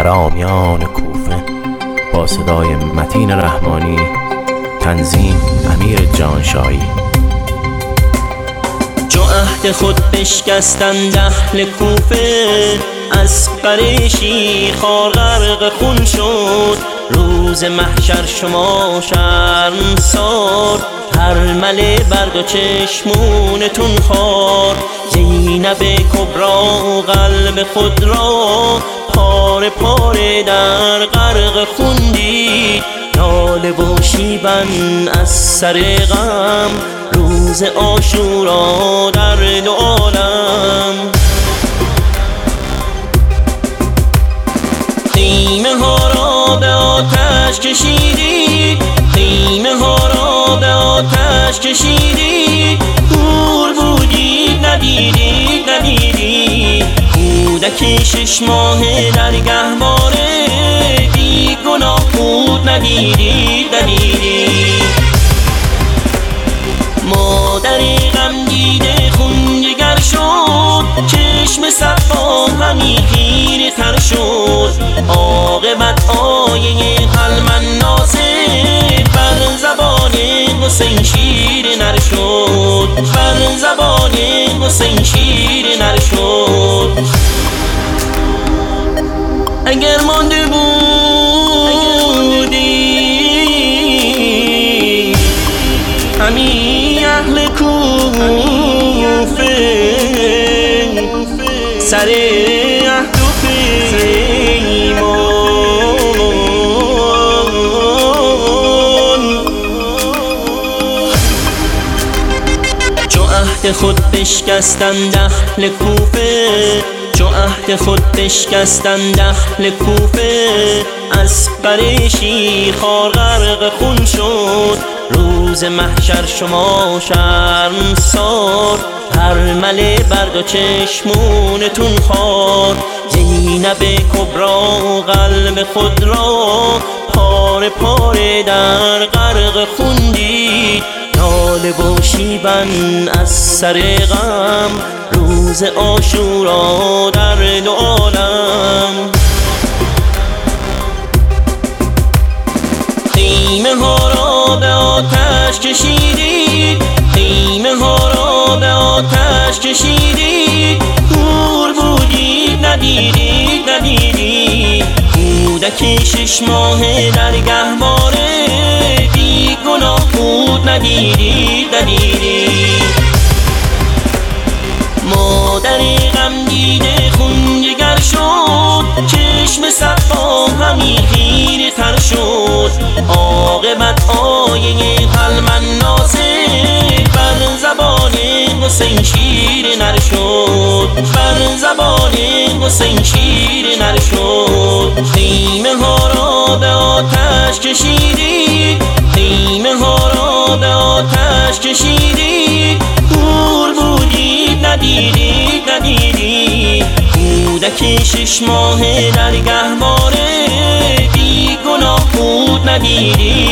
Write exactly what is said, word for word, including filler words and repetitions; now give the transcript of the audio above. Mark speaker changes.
Speaker 1: حرامیان کوفه. با صدای متین رحمانی، تنظیم امیر جانشایی.
Speaker 2: چو عهد خود بشکستند اهل کوفه، از قریشی خار غرق خون شد. روز محشر شما شرمسار، هر مله برگ و چشمونتون خار. زینب کبرا قلب خود را پاره پاره در غرق خون دید. ناله و شیون از سر غم، روز عاشورا در دو عالم. خیمه ها را به آتش کشیدید، خیمه ها را به آتش کشیدید. دور بودید ندیدید ندیدید، کودک شش ماه در گهواره بی گناه بود ندیدید ندیدید. مادری غم دیده خون جگر شد، چشم صفا همی خیره تر شد. عاقبت آیه حلم ناصر، بر زبان حسین شیر نر شد. بر زبان حسین شیر نر شد. اگر مانده بودی همین اهل کوفه، سر عهد و پیمان. چو عهد خود بشکستند اهل کوفه، چو عهد خود بشکستند اهل کوفه. از قریشی خار غرق خون شد. روز محشر شما شرمسار، هر مله برگ و چشمونتون خار. زینب کبرا قلب خود را پاره پاره در غرق خون دید. ناله و شیون از سر غم، روز عاشورا در دو عالم. خیمه ها را به آتش کشیدید، خیمه ها را به آتش کشیدید. دور بودید ندیدید ندیدید، کودک شش ماه در گهواره بی گناه بود ندیدید ندیدید. مادری غم دیده خون جگر شد، چشم صفا همی خیره تر شد. عاقبت آیه حلم ناصر، بر زبان حسین شیر نر شد. بر زبان حسین شیر نر شد. خیمه ها را به آتش کشیدید، خیمه ها را به آتش کشیدید. دور بودید ندیدید ندیدید، کودک شش ماه در گهواره بی گناه بود ندیدید